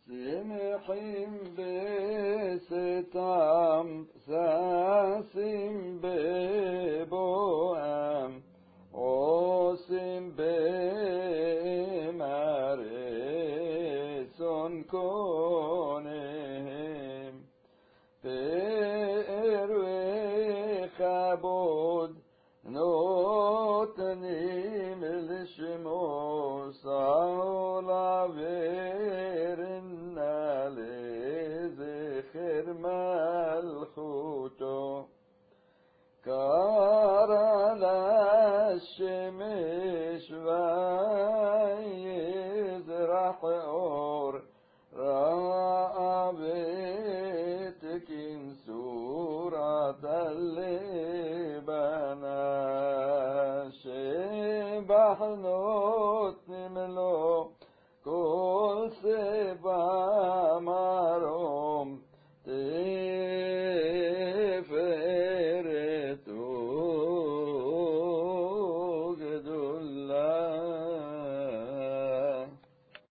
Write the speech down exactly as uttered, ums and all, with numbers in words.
سمحين بستام ساسم ببوام اوسم بمارسون كونهم بإروي خبود نوتنيم الشموس عولا فيرنا لزخر ملخوتو كارلا الشمش ويزرح أور رابتك سورة اللبنى شبحن